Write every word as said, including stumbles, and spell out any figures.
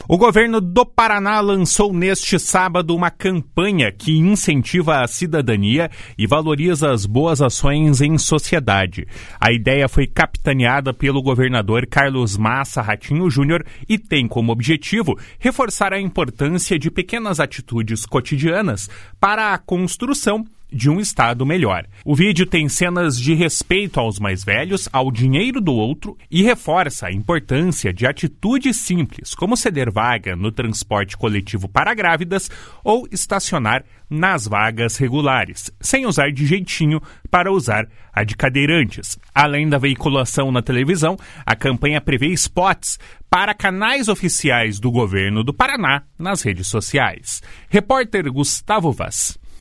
O governo do Paraná lançou neste sábado uma campanha que incentiva a cidadania e valoriza as boas ações em sociedade. A ideia foi capitaneada pelo governador Carlos Massa Ratinho Júnior e tem como objetivo reforçar a importância de pequenas atitudes cotidianas para a construção de um estado melhor. O vídeo tem cenas de respeito aos mais velhos, ao dinheiro do outro e reforça a importância de atitudes simples, como ceder vaga no transporte coletivo para grávidas ou estacionar nas vagas regulares, sem usar de jeitinho para usar a de cadeirantes. Além da veiculação na televisão, a campanha prevê spots para canais oficiais do governo do Paraná nas redes sociais. Repórter Gustavo Vaz.